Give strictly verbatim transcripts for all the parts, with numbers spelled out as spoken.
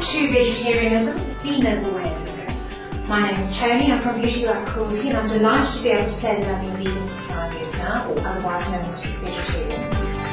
to Vegetarianism, the noble way of living. My name is Tony, I'm from Beauty Without Cruelty, and I'm delighted to be able to say that I've been vegan for five years now, or otherwise known as strict vegetarian.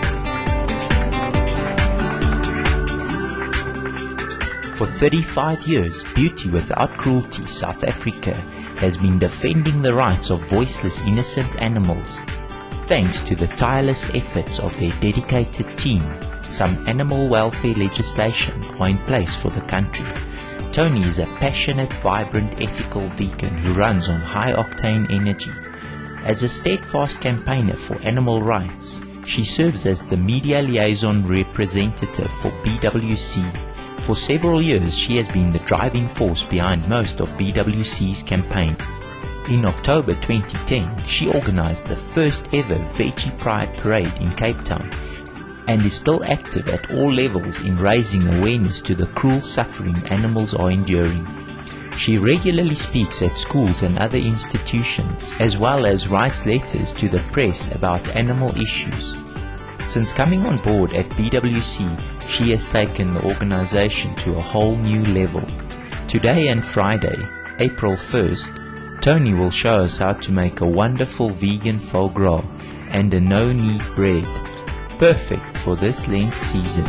For thirty-five years, Beauty Without Cruelty South Africa has been defending the rights of voiceless innocent animals. Thanks to the tireless efforts of their dedicated team, some animal welfare legislation are in place for the country. Tony is a passionate, vibrant, ethical vegan who runs on high-octane energy. As a steadfast campaigner for animal rights, she serves as the media liaison representative for B W C. For several years, she has been the driving force behind most of B W C's campaign. In October twenty ten, she organized the first ever Veggie Pride Parade in Cape Town and is still active at all levels in raising awareness to the cruel suffering animals are enduring. She regularly speaks at schools and other institutions, as well as writes letters to the press about animal issues. Since coming on board at B W C, she has taken the organization to a whole new level. Today and Friday, April first, Tony will show us how to make a wonderful vegan foie gras and a no-knead bread, perfect for this Lent season.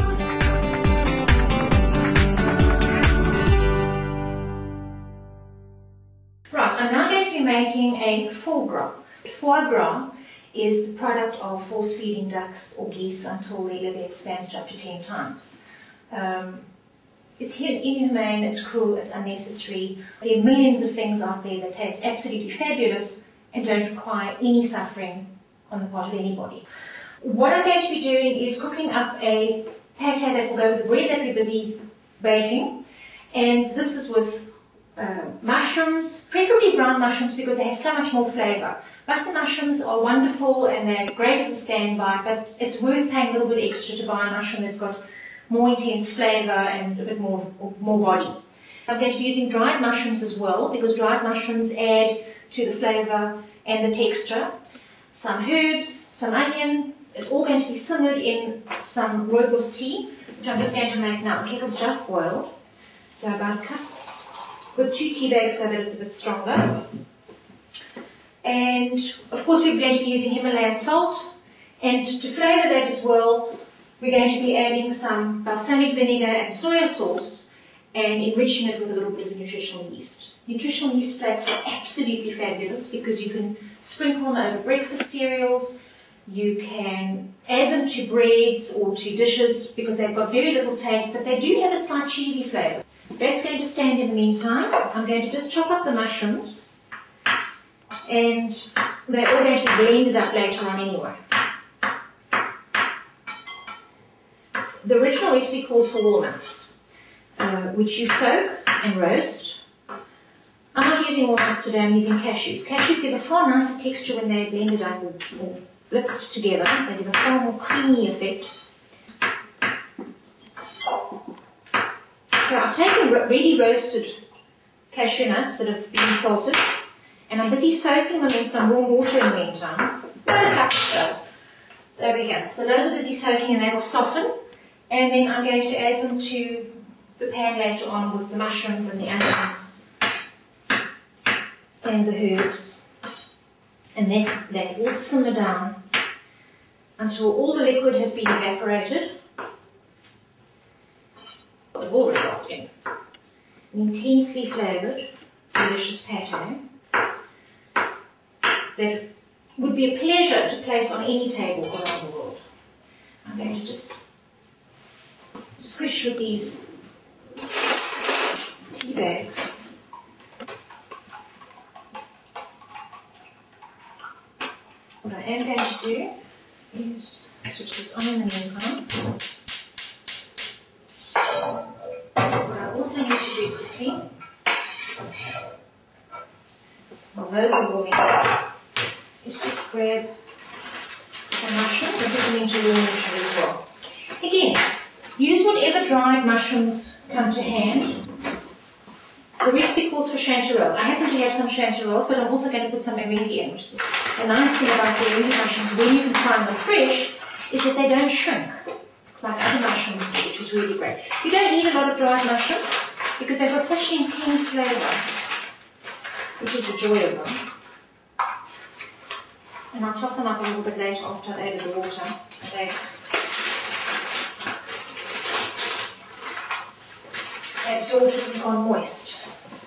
Right, I'm now going to be making a foie gras. Foie gras is the product of force-feeding ducks or geese until their liver expands to up to ten times. Um, it's inhumane, it's cruel, it's unnecessary. There are millions of things out there that taste absolutely fabulous and don't require any suffering on the part of anybody. What I'm going to be doing is cooking up a pate that will go with the bread that we're busy baking, and this is with uh, mushrooms, preferably brown mushrooms because they have so much more flavour. Button mushrooms are wonderful and they're great as a standby, but it's worth paying a little bit extra to buy a mushroom that's got more intense flavour and a bit more, more body. I'm going to be using dried mushrooms as well because dried mushrooms add to the flavour and the texture. Some herbs, some onion. It's all going to be simmered in some rooibos tea, which I'm just going to make now. The kettle's just boiled, so about a cup with two tea bags so that it's a bit stronger. And of course we're going to be using Himalayan salt, and to flavour that as well, we're going to be adding some balsamic vinegar and soya sauce and enriching it with a little bit of nutritional yeast. Nutritional yeast flakes are absolutely fabulous because you can sprinkle them over breakfast cereals, you can add them to breads or to dishes because they've got very little taste, but they do have a slight cheesy flavour. That's going to stand in the meantime. I'm going to just chop up the mushrooms, and they're all going to be blended up later on anyway. The original recipe calls for walnuts, uh, which you soak and roast. I'm not using walnuts today, I'm using cashews. Cashews give a far nicer texture when they're blended up or, or blitzed together. They give a far more creamy effect. So I've taken ready roasted cashew nuts that have been salted, and I'm busy soaking them in some warm water in the meantime. About a cup or so. It's over here. So those are busy soaking and they will soften. And then I'm going to add them to the pan later on with the mushrooms and the onions and the herbs. And then they will simmer down until all the liquid has been evaporated. It will result in an intensely flavoured, delicious pate that would be a pleasure to place on any table around the world. I'm going to just squish with these tea bags. What I am going to do is switch this on in the meantime. What I also need to do quickly, while those are warming up, is just grab some mushrooms and put them into warm water as well. Again, use whatever dried mushrooms come to hand. The recipe calls for chanterelles. I happen to have some chanterelles, but I'm also going to put some emery in, which is a nice thing about the emery mushrooms when you can try them fresh, is that they don't shrink. like other mushrooms do, which is really great. You don't need a lot of dried mushroom because they've got such an intense flavour, which is the joy of them. And I'll chop them up a little bit later after I've added the water. They absorbed it and gone moist.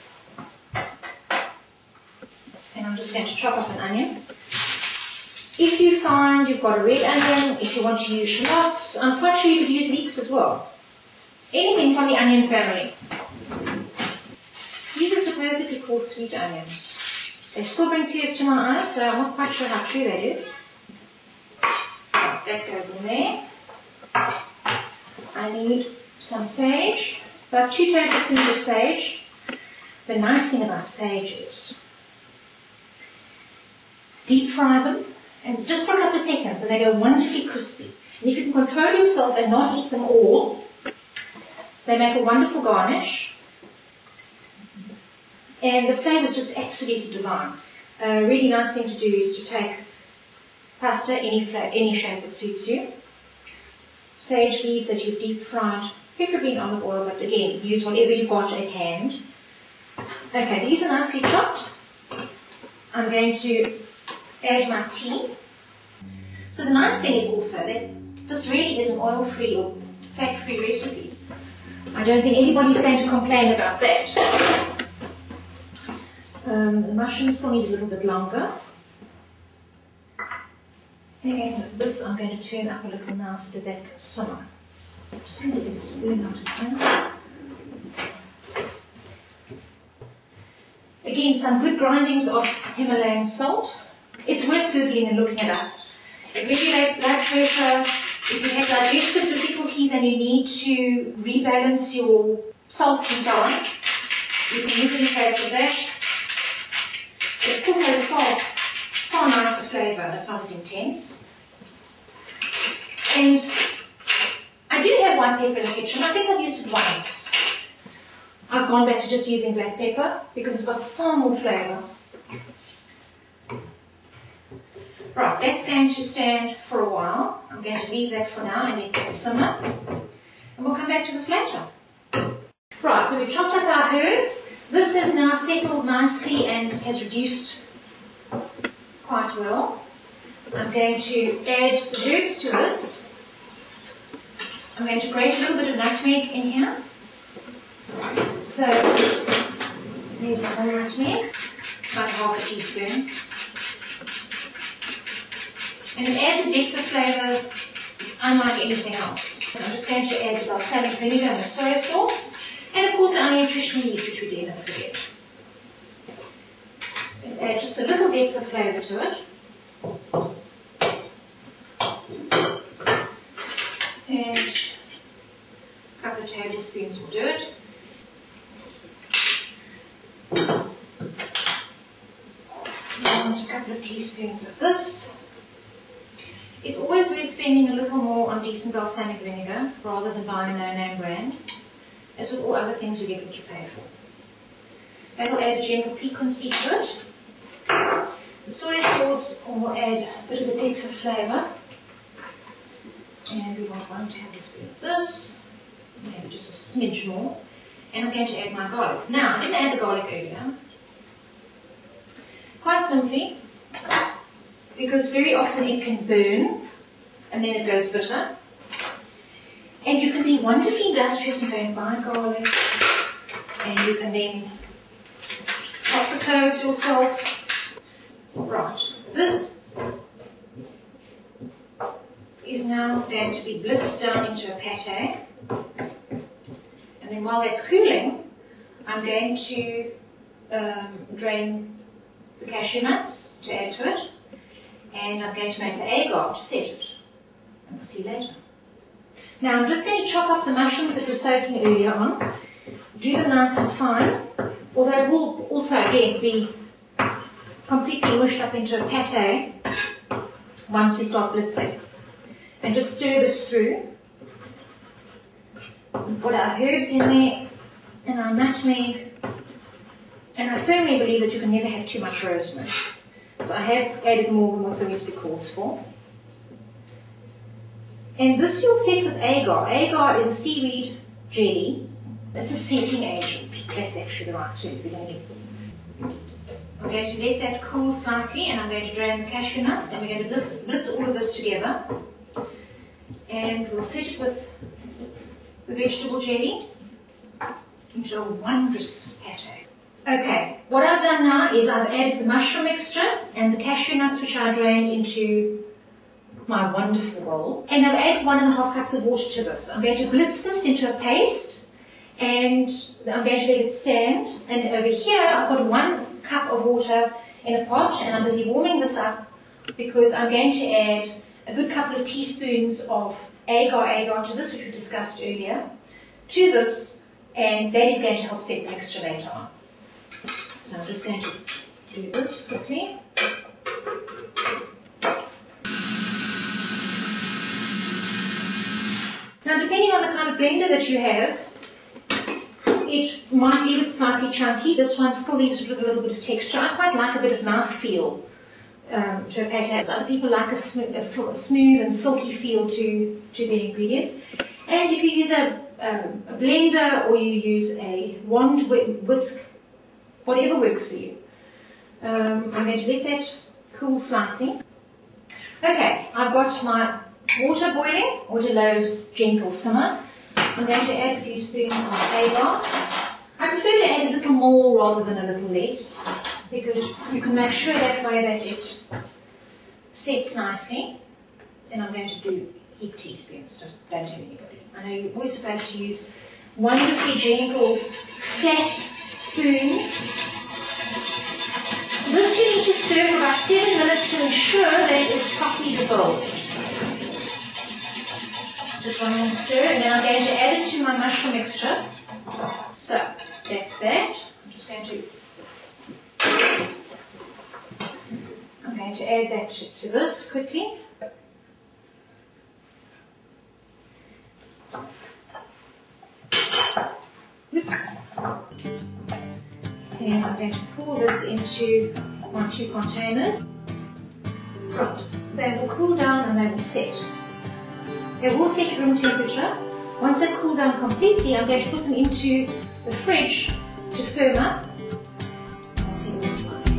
And I'm just going to chop up an onion. If you find you've got a red onion, if you want to use shallots, I'm quite sure you could use leeks as well. Anything from the onion family. These are supposedly called sweet onions. They still bring tears to my eyes, so I'm not quite sure how true that is. Right, that goes in there. I need some sage, about two tablespoons of sage. The nice thing about sage is deep fry them, and just for a couple of seconds, and they go wonderfully crispy. And if you can control yourself and not eat them all, they make a wonderful garnish. And the flavour is just absolutely divine. A really nice thing to do is to take pasta, any, fla any shape that suits you. Sage leaves that you've deep fried, preferably in olive oil, but again, use whatever you've got at hand. Okay, these are nicely chopped. I'm going to add my tea. So the nice thing is also that this really is an oil-free or fat-free recipe. I don't think anybody's going to complain about that. Um, the mushrooms still need a little bit longer. And this I'm going to turn up a little now so that that can simmer. I'm just going to get a spoon out of here. Again, some good grindings of Himalayan salt. It's worth Googling and looking it up. It regulates blood pressure. If you have digestive difficulties and you need to rebalance your salts and so on, you can use it in place of that. It of course has a far, far nicer flavour, it's not as intense. And I do have white pepper in the kitchen. I think I've used it once. I've gone back to just using black pepper because it's got far more flavour. Right, that's going to stand for a while. I'm going to leave that for now and let that simmer. And we'll come back to this later. Right, so we've chopped up our herbs. This has now settled nicely and has reduced quite well. I'm going to add the herbs to this. I'm going to grate a little bit of nutmeg in here. So, there's a whole nutmeg, about half a teaspoon. And it adds a depth of flavour unlike anything else. I'm just going to add the balsamic vinegar and the soy sauce, and of course our nutritional yeast, which we dare not forget. And add just a little depth of flavour to it. And a couple of tablespoons will do it. And a couple of teaspoons of this. It's always worth spending a little more on decent balsamic vinegar rather than buying a no-name brand. As with all other things, you get what you pay for. That'll add a gentle piquancy to it. The soy sauce will add a bit of a depth of flavour. And we want one tablespoon of this. Maybe just a smidge more. And I'm going to add my garlic. Now, I didn't add the garlic earlier. Quite simply, because very often it can burn and then it goes bitter. And you can be wonderfully industrious and go and buy garlic, and you can then chop the cloves yourself. Right, this is now going to be blitzed down into a pate. And then while that's cooling, I'm going to um, drain the cashew nuts to add to it. And I'm going to make the agar to set it. And we'll see later. Now I'm just going to chop up the mushrooms that were soaking earlier on. Do them nice and fine. Although it will also again be completely mushed up into a pate once we start blitzing. And just stir this through. We've got our herbs in there and our nutmeg. And I firmly believe that you can never have too much rosemary. So I have added more than what the recipe calls for. And this you'll set with agar. Agar is a seaweed jelly. That's a setting agent. That's actually the right term. We're going to get I'm going to let that cool slightly, and I'm going to drain the cashew nuts, and we're going to blitz, blitz all of this together. And we'll set it with the vegetable jelly into a wondrous pate. Okay, what I've done now is I've added the mushroom mixture and the cashew nuts, which I drained into my wonderful roll. And I've added one and a half cups of water to this. I'm going to blitz this into a paste, and I'm going to let it stand. And over here, I've got one cup of water in a pot, and I'm busy warming this up because I'm going to add a good couple of teaspoons of agar agar to this, which we discussed earlier, to this, and that is going to help set the mixture later on. So I'm just going to do this quickly. Now, depending on the kind of blender that you have, it might leave it slightly chunky. This one still leaves it with a little bit of texture. I quite like a bit of mouth feel um, to a pate. Other people like a, sm a smooth and silky feel to, to their ingredients. And if you use a, um, a blender or you use a wand whisk, whatever works for you. Um, I'm going to let that cool slightly. Okay, I've got my water boiling, or to low gentle simmer. I'm going to add a few spoons of agar. I prefer to add a little more rather than a little less, because you can make sure that way that it sets nicely. And I'm going to do heap teaspoons, don't tell anybody. I know you're always supposed to use wonderfully gentle, flat spoons. This you need to stir for about seven minutes to ensure that it is properly dissolved. Just one more stir, and then I'm going to add it to my mushroom mixture. So, that's that. I'm just going to I'm going to add that to, to this quickly. Oops. And I'm going to pour this into my two containers. Good. They will cool down and they will set. They will set at room temperature. Once they cool down completely, I'm going to put them into the fridge to firm up. I'll see what it's like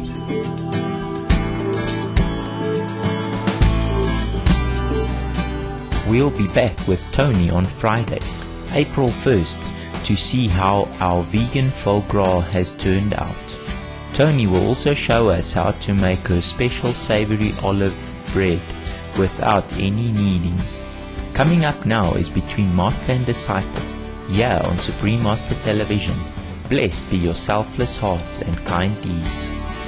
later. We'll be back with Tony on Friday, April first, to see how our vegan foie gras has turned out. Tony will also show us how to make her special savory olive bread without any kneading. Coming up now is Between Master and Disciple, here on Supreme Master Television. Blessed be your selfless hearts and kind deeds.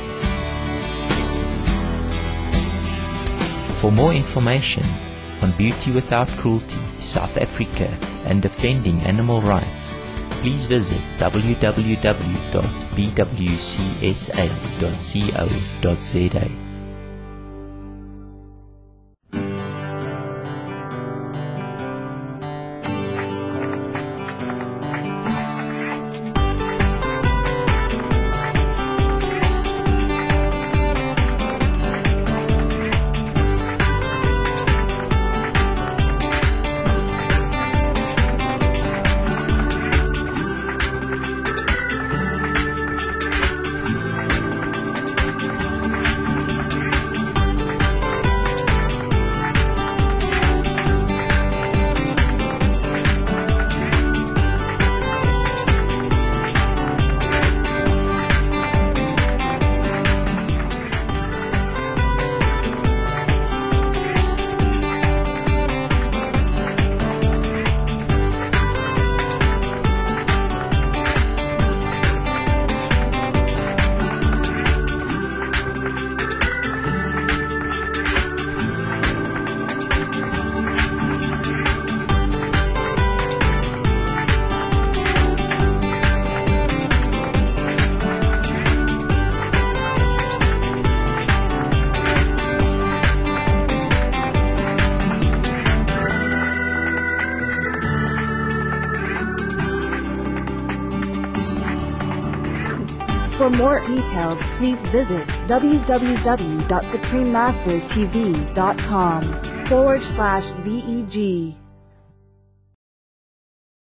For more information on Beauty Without Cruelty, South Africa, and defending animal rights, please visit w w w dot b w c s a dot co dot z a. For more details, please visit w w w dot supreme master t v dot com. forward slash VEG.